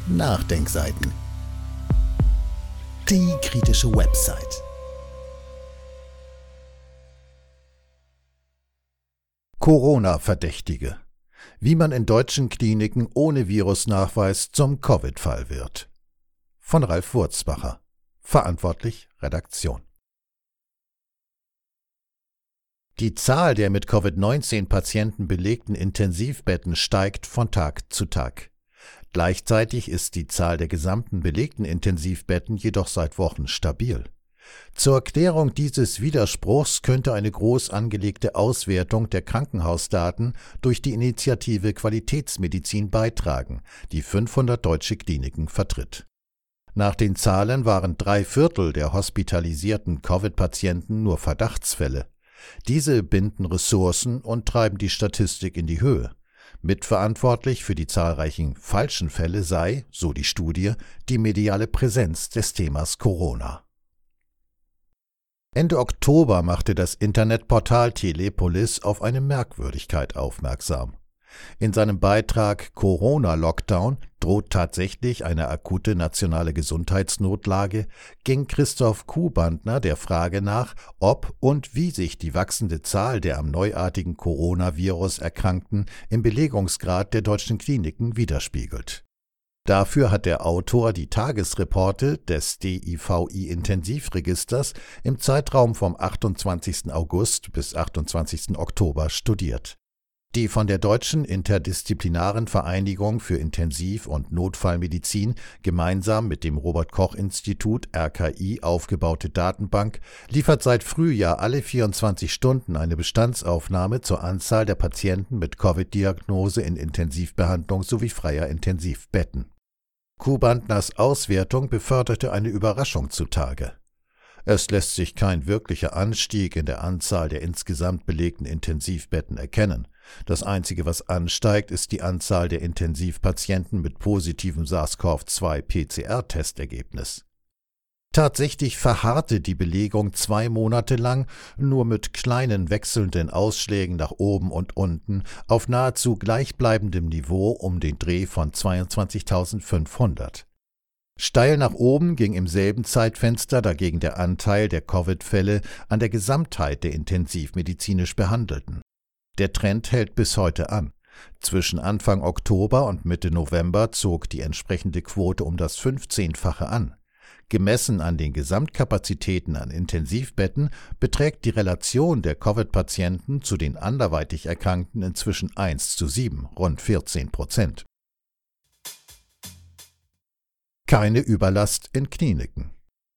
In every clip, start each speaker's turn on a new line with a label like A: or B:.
A: Nachdenkseiten. Die kritische Website. Corona-Verdächtige. Wie man in deutschen Kliniken ohne Virusnachweis zum Covid-Fall wird. Von Ralf Wurzbacher. Verantwortlich Redaktion. Die Zahl der mit Covid-19-Patienten belegten Intensivbetten steigt von Tag zu Tag. Gleichzeitig ist die Zahl der gesamten belegten Intensivbetten jedoch seit Wochen stabil. Zur Klärung dieses Widerspruchs könnte eine groß angelegte Auswertung der Krankenhausdaten durch die Initiative Qualitätsmedizin beitragen, die 500 deutsche Kliniken vertritt. Nach den Zahlen waren 3/4 der hospitalisierten Covid-Patienten nur Verdachtsfälle. Diese binden Ressourcen und treiben die Statistik in die Höhe. Mitverantwortlich für die zahlreichen falschen Fälle sei, so die Studie, die mediale Präsenz des Themas Corona. Ende Oktober machte das Internetportal Telepolis auf eine Merkwürdigkeit aufmerksam. In seinem Beitrag Corona-Lockdown droht tatsächlich eine akute nationale Gesundheitsnotlage, ging Christoph Kuhbandner der Frage nach, ob und wie sich die wachsende Zahl der am neuartigen Coronavirus Erkrankten im Belegungsgrad der deutschen Kliniken widerspiegelt. Dafür hat der Autor die Tagesreporte des DIVI-Intensivregisters im Zeitraum vom 28. August bis 28. Oktober studiert. Die von der Deutschen Interdisziplinaren Vereinigung für Intensiv- und Notfallmedizin gemeinsam mit dem Robert-Koch-Institut RKI aufgebaute Datenbank liefert seit Frühjahr alle 24 Stunden eine Bestandsaufnahme zur Anzahl der Patienten mit Covid-Diagnose in Intensivbehandlung sowie freier Intensivbetten. Kuhbandners Auswertung beförderte eine Überraschung zutage. Es lässt sich kein wirklicher Anstieg in der Anzahl der insgesamt belegten Intensivbetten erkennen. Das Einzige, was ansteigt, ist die Anzahl der Intensivpatienten mit positivem SARS-CoV-2-PCR-Testergebnis. Tatsächlich verharrte die Belegung 2 Monate lang, nur mit kleinen wechselnden Ausschlägen nach oben und unten, auf nahezu gleichbleibendem Niveau um den Dreh von 22.500. Steil nach oben ging im selben Zeitfenster dagegen der Anteil der Covid-Fälle an der Gesamtheit der intensivmedizinisch Behandelten. Der Trend hält bis heute an. Zwischen Anfang Oktober und Mitte November zog die entsprechende Quote um das 15-fache an. Gemessen an den Gesamtkapazitäten an Intensivbetten beträgt die Relation der Covid-Patienten zu den anderweitig Erkrankten inzwischen 1:7, rund 14%. Keine Überlast in Kliniken.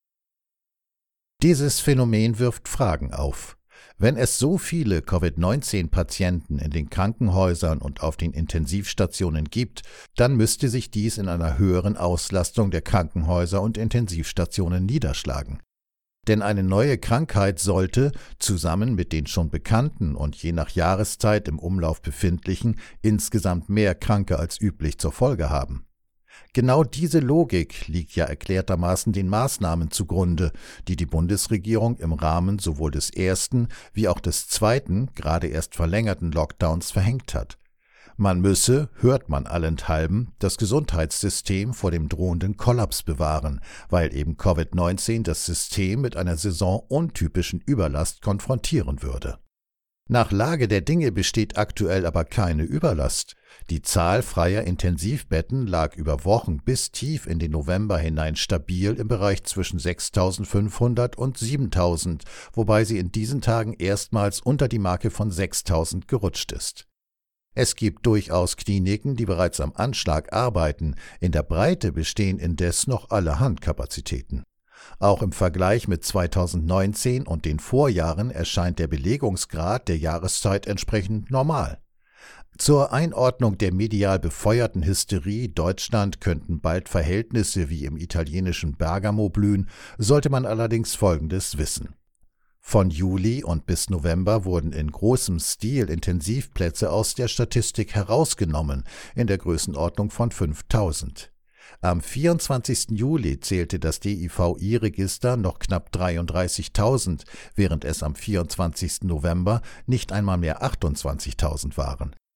A: Dieses Phänomen wirft Fragen auf. Wenn es so viele Covid-19-Patienten in den Krankenhäusern und auf den Intensivstationen gibt, dann müsste sich dies in einer höheren Auslastung der Krankenhäuser und Intensivstationen niederschlagen. Denn eine neue Krankheit sollte, zusammen mit den schon bekannten und je nach Jahreszeit im Umlauf befindlichen, insgesamt mehr Kranke als üblich zur Folge haben. Genau diese Logik liegt ja erklärtermaßen den Maßnahmen zugrunde, die die Bundesregierung im Rahmen sowohl des ersten wie auch des zweiten, gerade erst verlängerten Lockdowns verhängt hat. Man müsse, hört man allenthalben, das Gesundheitssystem vor dem drohenden Kollaps bewahren, weil eben Covid-19 das System mit einer saisonuntypischen Überlast konfrontieren würde. Nach Lage der Dinge besteht aktuell aber keine Überlast. Die Zahl freier Intensivbetten lag über Wochen bis tief in den November hinein stabil im Bereich zwischen 6.500 und 7.000, wobei sie in diesen Tagen erstmals unter die Marke von 6.000 gerutscht ist. Es gibt durchaus Kliniken, die bereits am Anschlag arbeiten, in der Breite bestehen indes noch allerhand Kapazitäten. Auch im Vergleich mit 2019 und den Vorjahren erscheint der Belegungsgrad der Jahreszeit entsprechend normal. Zur Einordnung der medial befeuerten Hysterie, Deutschland könnten bald Verhältnisse wie im italienischen Bergamo blühen, sollte man allerdings Folgendes wissen. Von Juli und bis November wurden in großem Stil Intensivplätze aus der Statistik herausgenommen, in der Größenordnung von 5.000. Am 24. Juli zählte das DIVI-Register noch knapp 33.000, während es am 24. November nicht einmal mehr 28.000 waren.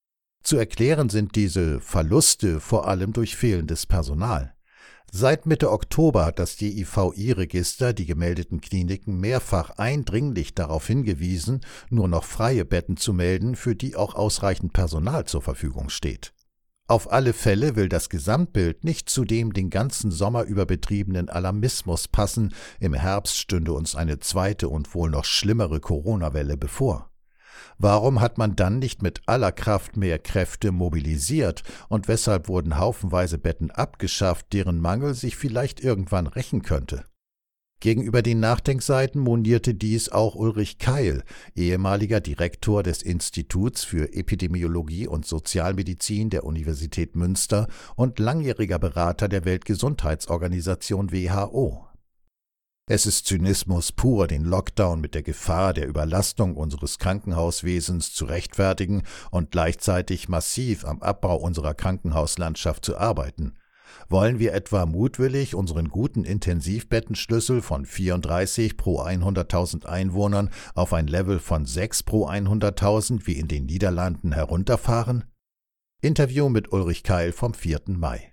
A: Zu erklären sind diese Verluste vor allem durch fehlendes Personal. Seit Mitte Oktober hat das DIVI-Register die gemeldeten Kliniken mehrfach eindringlich darauf hingewiesen, nur noch freie Betten zu melden, für die auch ausreichend Personal zur Verfügung steht. Auf alle Fälle will das Gesamtbild nicht zu dem den ganzen Sommer über betriebenen Alarmismus passen, im Herbst stünde uns eine zweite und wohl noch schlimmere Corona-Welle bevor. Warum hat man dann nicht mit aller Kraft mehr Kräfte mobilisiert und weshalb wurden haufenweise Betten abgeschafft, deren Mangel sich vielleicht irgendwann rächen könnte? Gegenüber den Nachdenkseiten monierte dies auch Ulrich Keil, ehemaliger Direktor des Instituts für Epidemiologie und Sozialmedizin der Universität Münster und langjähriger Berater der Weltgesundheitsorganisation WHO. Es ist Zynismus pur, den Lockdown mit der Gefahr der Überlastung unseres Krankenhauswesens zu rechtfertigen und gleichzeitig massiv am Abbau unserer Krankenhauslandschaft zu arbeiten. Wollen wir etwa mutwillig unseren guten Intensivbettenschlüssel von 34 pro 100.000 Einwohnern auf ein Level von 6 pro 100.000 wie in den Niederlanden herunterfahren? Interview mit Ulrich Keil vom 4. Mai.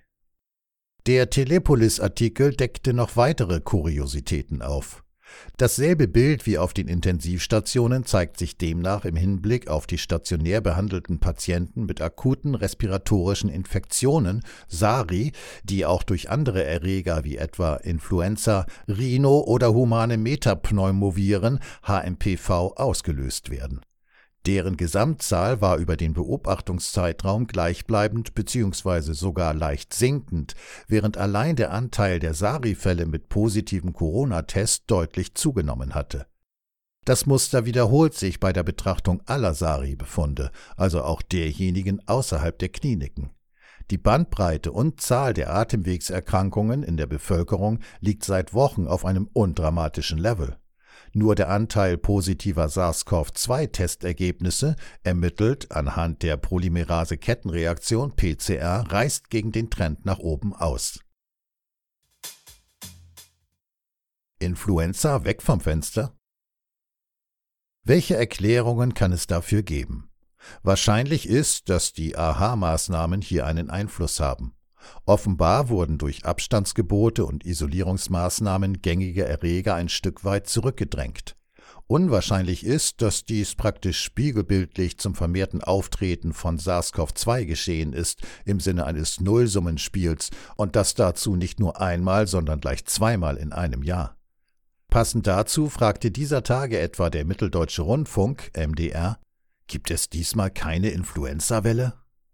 A: Der Telepolis-Artikel deckte noch weitere Kuriositäten auf. Dasselbe Bild wie auf den Intensivstationen zeigt sich demnach im Hinblick auf die stationär behandelten Patienten mit akuten respiratorischen Infektionen, SARI, die auch durch andere Erreger wie etwa Influenza, Rhino- oder humane Metapneumoviren, HMPV, ausgelöst werden. Deren Gesamtzahl war über den Beobachtungszeitraum gleichbleibend bzw. sogar leicht sinkend, während allein der Anteil der SARI-Fälle mit positivem Corona-Test deutlich zugenommen hatte. Das Muster wiederholt sich bei der Betrachtung aller SARI-Befunde, also auch derjenigen außerhalb der Kliniken. Die Bandbreite und Zahl der Atemwegserkrankungen in der Bevölkerung liegt seit Wochen auf einem undramatischen Level. Nur der Anteil positiver SARS-CoV-2-Testergebnisse, ermittelt anhand der Polymerase-Kettenreaktion PCR, reißt gegen den Trend nach oben aus. Influenza weg vom Fenster? Welche Erklärungen kann es dafür geben? Wahrscheinlich ist, dass die AHA-Maßnahmen hier einen Einfluss haben. Offenbar wurden durch Abstandsgebote und Isolierungsmaßnahmen gängige Erreger ein Stück weit zurückgedrängt. Unwahrscheinlich ist, dass dies praktisch spiegelbildlich zum vermehrten Auftreten von SARS-CoV-2 geschehen ist, im Sinne eines Nullsummenspiels, und das dazu nicht nur einmal, sondern gleich zweimal in einem Jahr. Passend dazu fragte dieser Tage etwa der Mitteldeutsche Rundfunk, MDR, gibt es diesmal keine Influenza-Welle?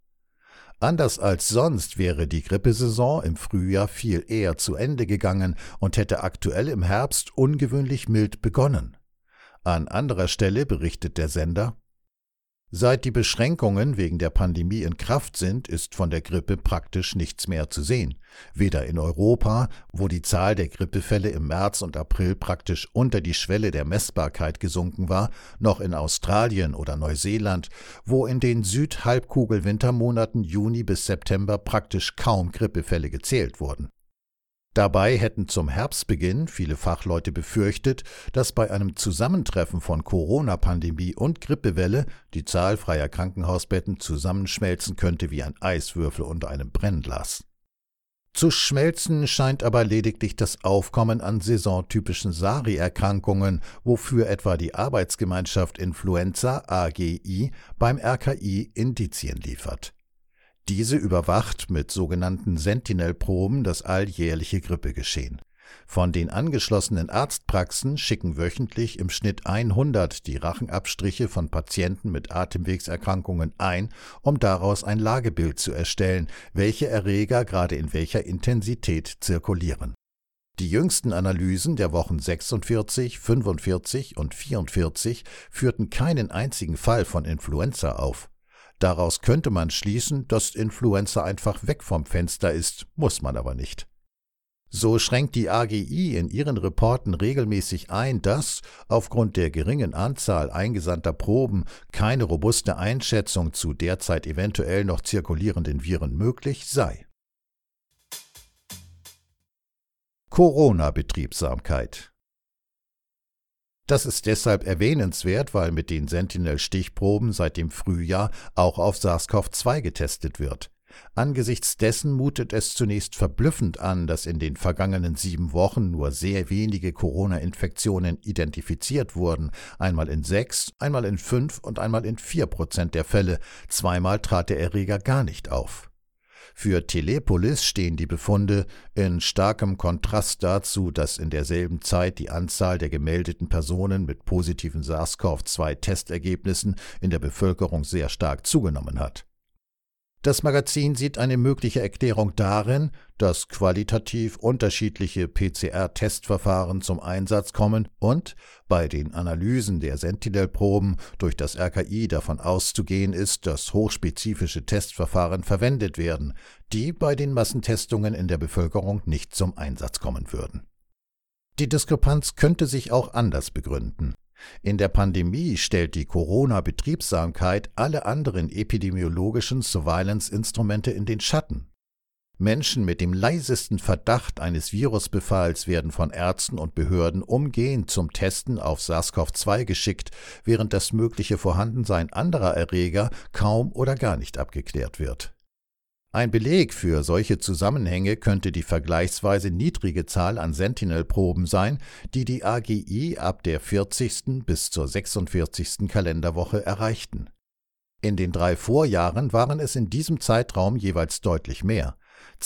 A: Anders als sonst wäre die Grippesaison im Frühjahr viel eher zu Ende gegangen und hätte aktuell im Herbst ungewöhnlich mild begonnen. An anderer Stelle berichtet der Sender: Seit die Beschränkungen wegen der Pandemie in Kraft sind, ist von der Grippe praktisch nichts mehr zu sehen. Weder in Europa, wo die Zahl der Grippefälle im März und April praktisch unter die Schwelle der Messbarkeit gesunken war, noch in Australien oder Neuseeland, wo in den Südhalbkugel-Wintermonaten Juni bis September praktisch kaum Grippefälle gezählt wurden. Dabei hätten zum Herbstbeginn viele Fachleute befürchtet, dass bei einem Zusammentreffen von Corona-Pandemie und Grippewelle die Zahl freier Krankenhausbetten zusammenschmelzen könnte wie ein Eiswürfel unter einem Brennglas. Zu schmelzen scheint aber lediglich das Aufkommen an saisontypischen SARI-Erkrankungen, wofür etwa die Arbeitsgemeinschaft Influenza AGI beim RKI Indizien liefert. Diese überwacht mit sogenannten Sentinel-Proben das alljährliche Grippegeschehen. Von den angeschlossenen Arztpraxen schicken wöchentlich im Schnitt 100 die Rachenabstriche von Patienten mit Atemwegserkrankungen ein, um daraus ein Lagebild zu erstellen, welche Erreger gerade in welcher Intensität zirkulieren. Die jüngsten Analysen der Wochen 46, 45 und 44 führten keinen einzigen Fall von Influenza auf. Daraus könnte man schließen, dass Influenza einfach weg vom Fenster ist, muss man aber nicht. So schränkt die AGI in ihren Reporten regelmäßig ein, dass aufgrund der geringen Anzahl eingesandter Proben keine robuste Einschätzung zu derzeit eventuell noch zirkulierenden Viren möglich sei. Corona-Betriebsamkeit. Das ist deshalb erwähnenswert, weil mit den Sentinel-Stichproben seit dem Frühjahr auch auf SARS-CoV-2 getestet wird. Angesichts dessen mutet es zunächst verblüffend an, dass in den vergangenen 7 Wochen nur sehr wenige Corona-Infektionen identifiziert wurden, einmal in 6, einmal in 5 und einmal in 4% der Fälle, zweimal trat der Erreger gar nicht auf. Für Telepolis stehen die Befunde in starkem Kontrast dazu, dass in derselben Zeit die Anzahl der gemeldeten Personen mit positiven SARS-CoV-2-Testergebnissen in der Bevölkerung sehr stark zugenommen hat. Das Magazin sieht eine mögliche Erklärung darin, dass qualitativ unterschiedliche PCR-Testverfahren zum Einsatz kommen und bei den Analysen der Sentinel-Proben durch das RKI davon auszugehen ist, dass hochspezifische Testverfahren verwendet werden, die bei den Massentestungen in der Bevölkerung nicht zum Einsatz kommen würden. Die Diskrepanz könnte sich auch anders begründen. In der Pandemie stellt die Corona-Betriebsamkeit alle anderen epidemiologischen Surveillance-Instrumente in den Schatten. Menschen mit dem leisesten Verdacht eines Virusbefalls werden von Ärzten und Behörden umgehend zum Testen auf SARS-CoV-2 geschickt, während das mögliche Vorhandensein anderer Erreger kaum oder gar nicht abgeklärt wird. Ein Beleg für solche Zusammenhänge könnte die vergleichsweise niedrige Zahl an Sentinel-Proben sein, die die AGI ab der 40. bis zur 46. Kalenderwoche erreichten. In den 3 Vorjahren waren es in diesem Zeitraum jeweils deutlich mehr.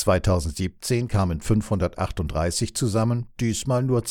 A: 2017 kamen 538 zusammen, diesmal nur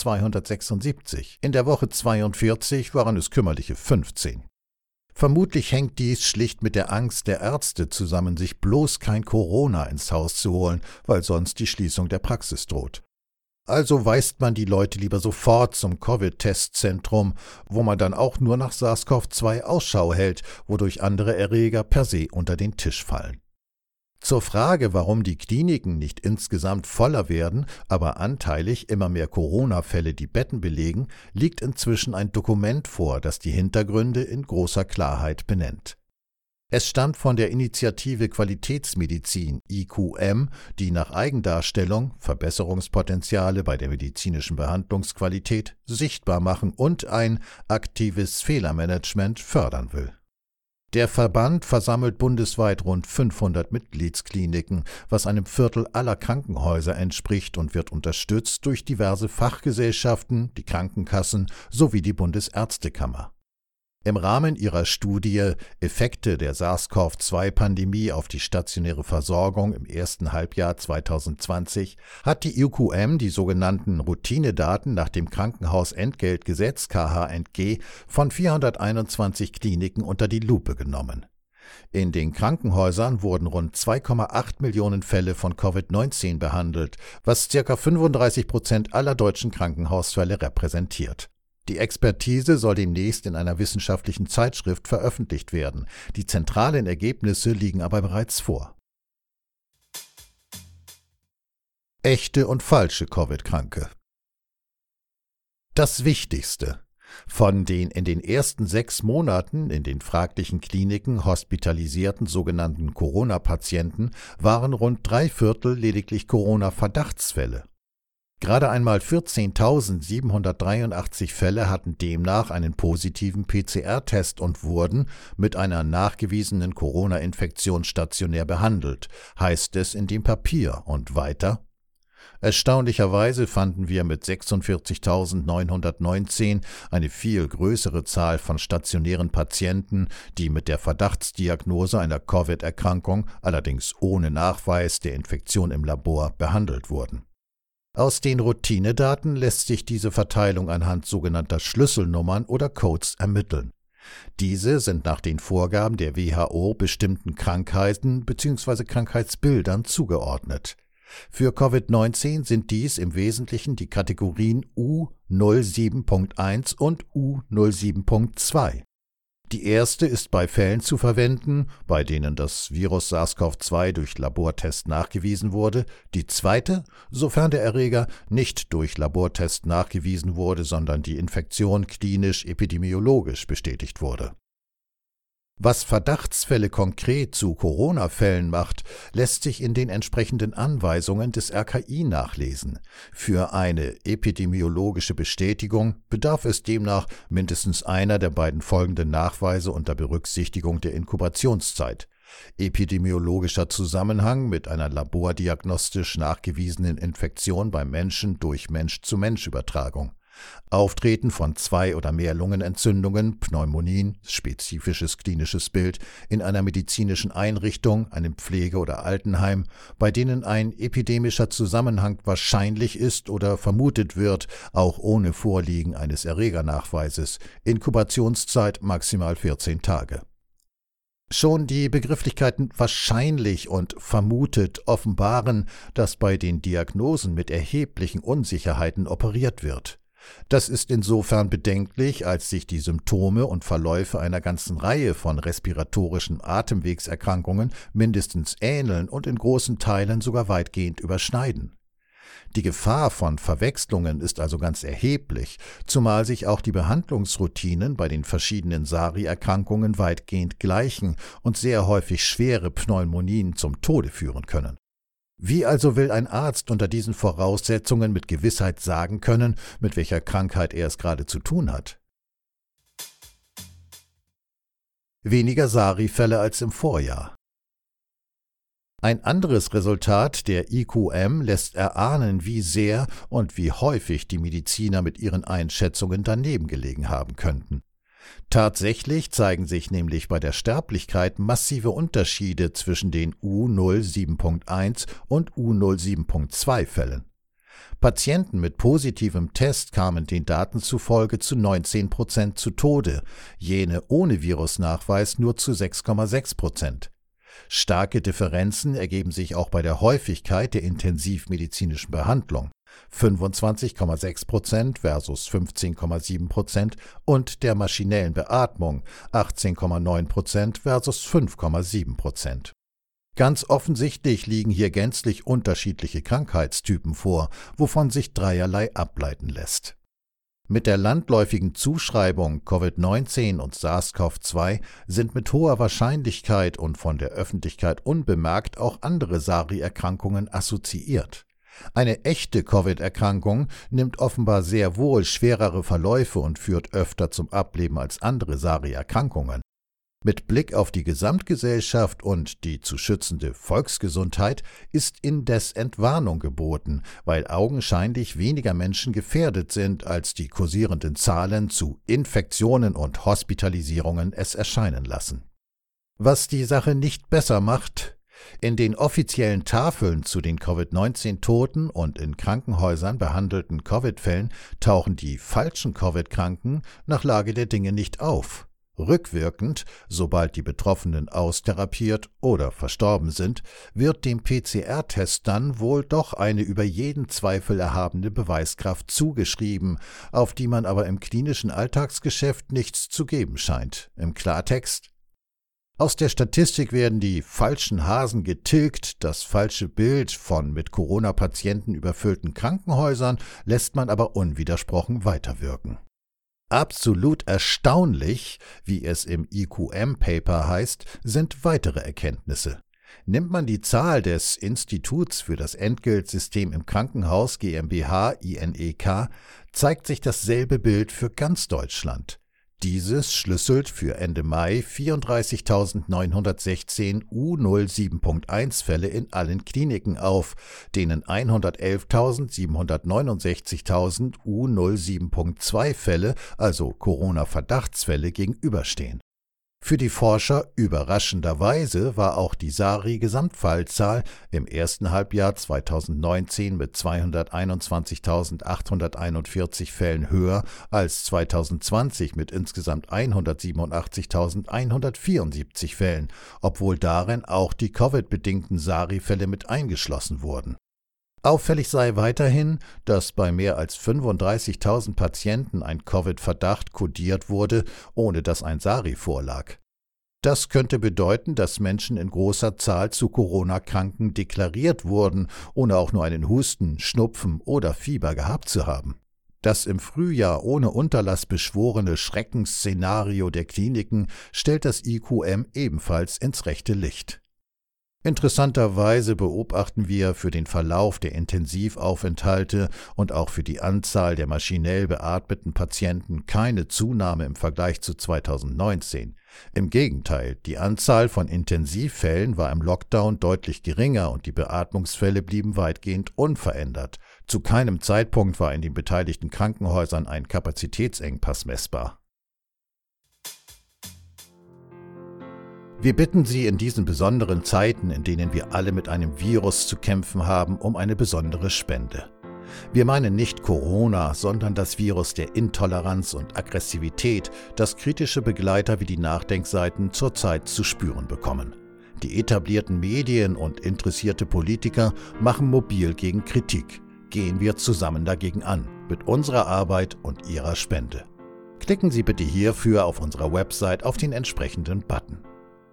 A: 276. In der Woche 42 waren es kümmerliche 15. Vermutlich hängt dies schlicht mit der Angst der Ärzte zusammen, sich bloß kein Corona ins Haus zu holen, weil sonst die Schließung der Praxis droht. Also weist man die Leute lieber sofort zum Covid-Testzentrum, wo man dann auch nur nach SARS-CoV-2 Ausschau hält, wodurch andere Erreger per se unter den Tisch fallen. Zur Frage, warum die Kliniken nicht insgesamt voller werden, aber anteilig immer mehr Corona-Fälle die Betten belegen, liegt inzwischen ein Dokument vor, das die Hintergründe in großer Klarheit benennt. Es stammt von der Initiative Qualitätsmedizin IQM, die nach Eigendarstellung Verbesserungspotenziale bei der medizinischen Behandlungsqualität sichtbar machen und ein aktives Fehlermanagement fördern will. Der Verband versammelt bundesweit rund 500 Mitgliedskliniken, was einem Viertel aller Krankenhäuser entspricht und wird unterstützt durch diverse Fachgesellschaften, die Krankenkassen sowie die Bundesärztekammer. Im Rahmen ihrer Studie Effekte der SARS-CoV-2-Pandemie auf die stationäre Versorgung im ersten Halbjahr 2020 hat die IQM die sogenannten Routinedaten nach dem Krankenhausentgeltgesetz KHNG von 421 Kliniken unter die Lupe genommen. In den Krankenhäusern wurden rund 2,8 Millionen Fälle von Covid-19 behandelt, was ca. 35% aller deutschen Krankenhausfälle repräsentiert. Die Expertise soll demnächst in einer wissenschaftlichen Zeitschrift veröffentlicht werden. Die zentralen Ergebnisse liegen aber bereits vor. Echte und falsche Covid-Kranke. Das Wichtigste: Von den in den ersten 6 Monaten in den fraglichen Kliniken hospitalisierten sogenannten Corona-Patienten waren rund 3/4 lediglich Corona-Verdachtsfälle. Gerade einmal 14.783 Fälle hatten demnach einen positiven PCR-Test und wurden mit einer nachgewiesenen Corona-Infektion stationär behandelt, heißt es in dem Papier, und weiter: Erstaunlicherweise fanden wir mit 46.919 eine viel größere Zahl von stationären Patienten, die mit der Verdachtsdiagnose einer Covid-Erkrankung, allerdings ohne Nachweis der Infektion im Labor, behandelt wurden. Aus den Routinedaten lässt sich diese Verteilung anhand sogenannter Schlüsselnummern oder Codes ermitteln. Diese sind nach den Vorgaben der WHO bestimmten Krankheiten bzw. Krankheitsbildern zugeordnet. Für Covid-19 sind dies im Wesentlichen die Kategorien U07.1 und U07.2. Die erste ist bei Fällen zu verwenden, bei denen das Virus SARS-CoV-2 durch Labortest nachgewiesen wurde, die zweite, sofern der Erreger nicht durch Labortest nachgewiesen wurde, sondern die Infektion klinisch-epidemiologisch bestätigt wurde. Was Verdachtsfälle konkret zu Corona-Fällen macht, lässt sich in den entsprechenden Anweisungen des RKI nachlesen. Für eine epidemiologische Bestätigung bedarf es demnach mindestens einer der beiden folgenden Nachweise unter Berücksichtigung der Inkubationszeit: epidemiologischer Zusammenhang mit einer labordiagnostisch nachgewiesenen Infektion beim Menschen durch Mensch-zu-Mensch-Übertragung, Auftreten von 2 oder mehr Lungenentzündungen, Pneumonien, spezifisches klinisches Bild in einer medizinischen Einrichtung, einem Pflege- oder Altenheim, bei denen ein epidemischer Zusammenhang wahrscheinlich ist oder vermutet wird, auch ohne Vorliegen eines Erregernachweises, Inkubationszeit maximal 14 Tage. Schon die Begrifflichkeiten wahrscheinlich und vermutet offenbaren, dass bei den Diagnosen mit erheblichen Unsicherheiten operiert wird. Das ist insofern bedenklich, als sich die Symptome und Verläufe einer ganzen Reihe von respiratorischen Atemwegserkrankungen mindestens ähneln und in großen Teilen sogar weitgehend überschneiden. Die Gefahr von Verwechslungen ist also ganz erheblich, zumal sich auch die Behandlungsroutinen bei den verschiedenen SARI-Erkrankungen weitgehend gleichen und sehr häufig schwere Pneumonien zum Tode führen können. Wie also will ein Arzt unter diesen Voraussetzungen mit Gewissheit sagen können, mit welcher Krankheit er es gerade zu tun hat? Weniger SARI-Fälle als im Vorjahr. Ein anderes Resultat der IQM lässt erahnen, wie sehr und wie häufig die Mediziner mit ihren Einschätzungen daneben gelegen haben könnten. Tatsächlich zeigen sich nämlich bei der Sterblichkeit massive Unterschiede zwischen den U07.1 und U07.2 Fällen. Patienten mit positivem Test kamen den Daten zufolge zu 19% zu Tode, jene ohne Virusnachweis nur zu 6,6%. Starke Differenzen ergeben sich auch bei der Häufigkeit der intensivmedizinischen Behandlung: 25,6% versus 15,7% und der maschinellen Beatmung 18,9% versus 5,7%. Ganz offensichtlich liegen hier gänzlich unterschiedliche Krankheitstypen vor, wovon sich dreierlei ableiten lässt. Mit der landläufigen Zuschreibung Covid-19 und SARS-CoV-2 sind mit hoher Wahrscheinlichkeit und von der Öffentlichkeit unbemerkt auch andere SARI-Erkrankungen assoziiert. Eine echte Covid-Erkrankung nimmt offenbar sehr wohl schwerere Verläufe und führt öfter zum Ableben als andere SARI-Erkrankungen. Mit Blick auf die Gesamtgesellschaft und die zu schützende Volksgesundheit ist indes Entwarnung geboten, weil augenscheinlich weniger Menschen gefährdet sind, als die kursierenden Zahlen zu Infektionen und Hospitalisierungen es erscheinen lassen. Was die Sache nicht besser macht: in den offiziellen Tafeln zu den Covid-19-Toten und in Krankenhäusern behandelten Covid-Fällen tauchen die falschen Covid-Kranken nach Lage der Dinge nicht auf. Rückwirkend, sobald die Betroffenen austherapiert oder verstorben sind, wird dem PCR-Test dann wohl doch eine über jeden Zweifel erhabene Beweiskraft zugeschrieben, auf die man aber im klinischen Alltagsgeschäft nichts zu geben scheint. Im Klartext: aus der Statistik werden die falschen Hasen getilgt, das falsche Bild von mit Corona-Patienten überfüllten Krankenhäusern lässt man aber unwidersprochen weiterwirken. Absolut erstaunlich, wie es im IQM-Paper heißt, sind weitere Erkenntnisse. Nimmt man die Zahl des Instituts für das Entgeltsystem im Krankenhaus GmbH INEK, zeigt sich dasselbe Bild für ganz Deutschland. Dieses schlüsselt für Ende Mai 34.916 U07.1 Fälle in allen Kliniken auf, denen 111.769.000 U07.2 Fälle, also Corona-Verdachtsfälle, gegenüberstehen. Für die Forscher überraschenderweise war auch die SARI-Gesamtfallzahl im ersten Halbjahr 2019 mit 221.841 Fällen höher als 2020 mit insgesamt 187.174 Fällen, obwohl darin auch die Covid-bedingten SARI-Fälle mit eingeschlossen wurden. Auffällig sei weiterhin, dass bei mehr als 35.000 Patienten ein Covid-Verdacht kodiert wurde, ohne dass ein SARI vorlag. Das könnte bedeuten, dass Menschen in großer Zahl zu Corona-Kranken deklariert wurden, ohne auch nur einen Husten, Schnupfen oder Fieber gehabt zu haben. Das im Frühjahr ohne Unterlass beschworene Schreckensszenario der Kliniken stellt das IQM ebenfalls ins rechte Licht. Interessanterweise beobachten wir für den Verlauf der Intensivaufenthalte und auch für die Anzahl der maschinell beatmeten Patienten keine Zunahme im Vergleich zu 2019. Im Gegenteil, die Anzahl von Intensivfällen war im Lockdown deutlich geringer und die Beatmungsfälle blieben weitgehend unverändert. Zu keinem Zeitpunkt war in den beteiligten Krankenhäusern ein Kapazitätsengpass messbar. Wir bitten Sie in diesen besonderen Zeiten, in denen wir alle mit einem Virus zu kämpfen haben, um eine besondere Spende. Wir meinen nicht Corona, sondern das Virus der Intoleranz und Aggressivität, das kritische Begleiter wie die Nachdenkseiten zurzeit zu spüren bekommen. Die etablierten Medien und interessierte Politiker machen mobil gegen Kritik. Gehen wir zusammen dagegen an, mit unserer Arbeit und Ihrer Spende. Klicken Sie bitte hierfür auf unserer Website auf den entsprechenden Button.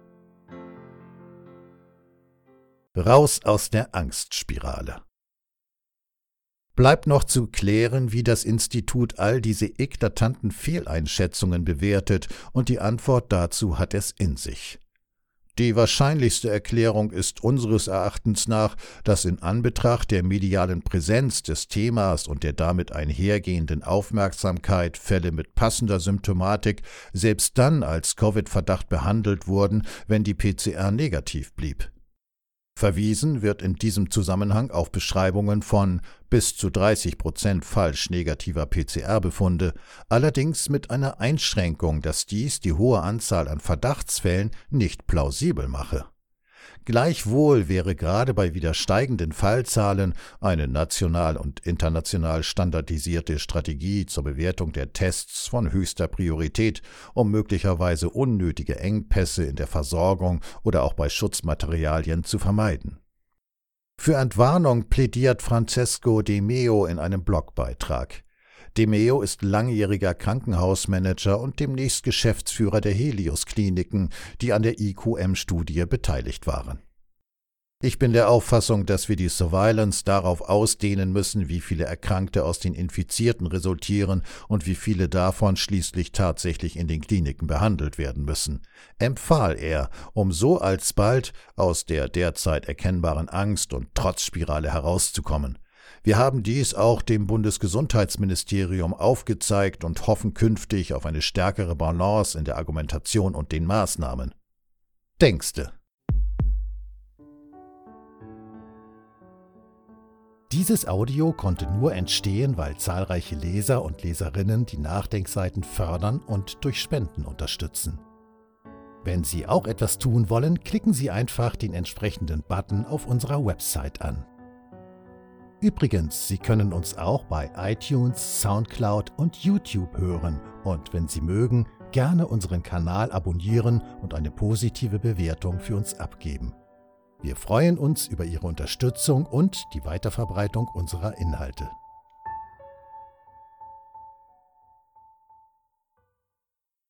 A: Raus aus der Angstspirale. Bleibt noch zu klären, wie das Institut all diese eklatanten Fehleinschätzungen bewertet, und die Antwort dazu hat es in sich. Die wahrscheinlichste Erklärung ist unseres Erachtens nach, dass in Anbetracht der medialen Präsenz des Themas und der damit einhergehenden Aufmerksamkeit Fälle mit passender Symptomatik selbst dann als Covid-Verdacht behandelt wurden, wenn die PCR negativ blieb. Verwiesen wird in diesem Zusammenhang auf Beschreibungen von bis zu 30% falsch negativer PCR-Befunde, allerdings mit einer Einschränkung, dass dies die hohe Anzahl an Verdachtsfällen nicht plausibel mache. Gleichwohl wäre gerade bei wieder steigenden Fallzahlen eine national und international standardisierte Strategie zur Bewertung der Tests von höchster Priorität, um möglicherweise unnötige Engpässe in der Versorgung oder auch bei Schutzmaterialien zu vermeiden. Für Entwarnung plädiert Francesco De Meo in einem Blogbeitrag. De Meo ist langjähriger Krankenhausmanager und demnächst Geschäftsführer der Helios-Kliniken, die an der IQM-Studie beteiligt waren. Ich bin der Auffassung, dass wir die Surveillance darauf ausdehnen müssen, wie viele Erkrankte aus den Infizierten resultieren und wie viele davon schließlich tatsächlich in den Kliniken behandelt werden müssen, empfahl er, um so alsbald aus der derzeit erkennbaren Angst- und Trotzspirale herauszukommen. Wir haben dies auch dem Bundesgesundheitsministerium aufgezeigt und hoffen künftig auf eine stärkere Balance in der Argumentation und den Maßnahmen. Denkste. Dieses Audio konnte nur entstehen, weil zahlreiche Leser und Leserinnen die Nachdenkseiten fördern und durch Spenden unterstützen. Wenn Sie auch etwas tun wollen, klicken Sie einfach den entsprechenden Button auf unserer Website an. Übrigens, Sie können uns auch bei iTunes, Soundcloud und YouTube hören und, wenn Sie mögen, gerne unseren Kanal abonnieren und eine positive Bewertung für uns abgeben. Wir freuen uns über Ihre Unterstützung und die Weiterverbreitung unserer Inhalte.